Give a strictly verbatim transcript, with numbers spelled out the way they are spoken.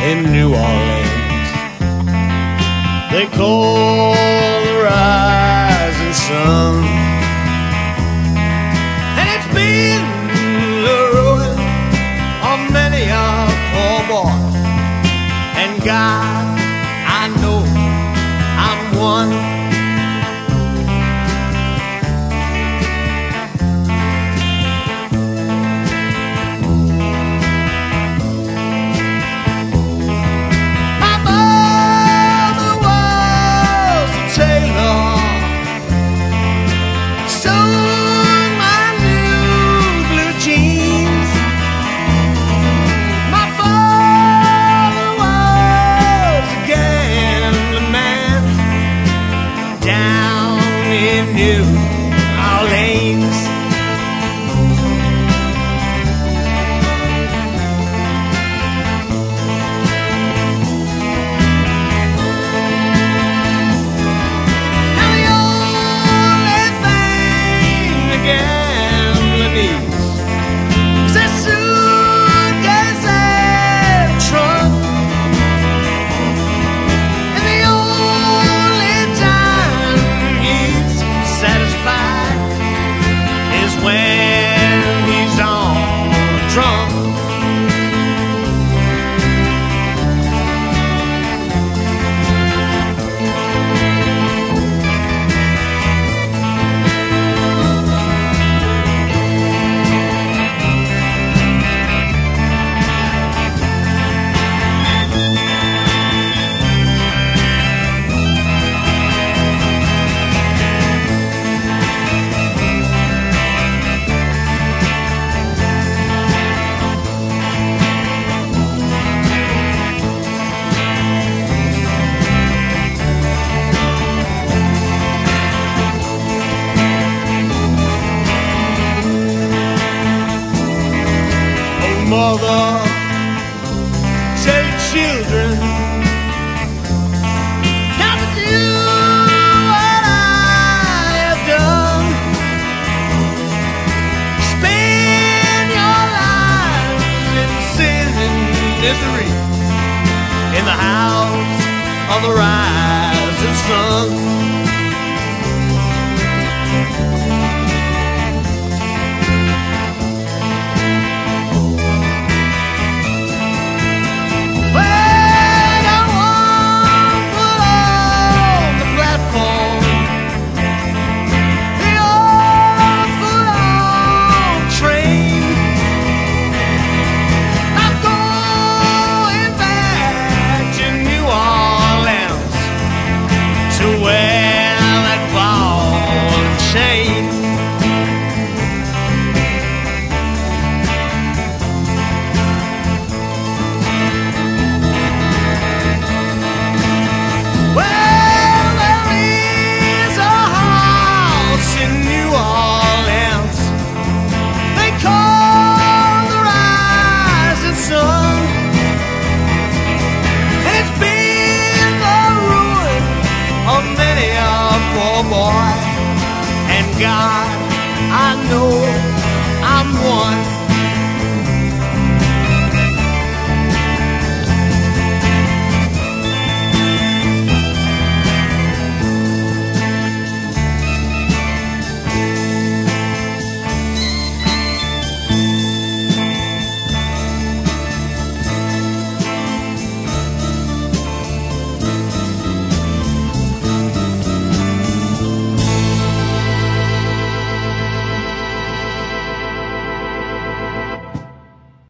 in New Orleans. They call the rising sun, and it's been the ruin of many a poor boy. And God, I know I'm one. New Orleans. Now the only thing the gambler needs is a suitcase and a trunk, and the only time he's satisfied is when he's on drunk. Mother, tell your children not to do what I have done. Spend your lives in sin and misery in the house of the rising sun.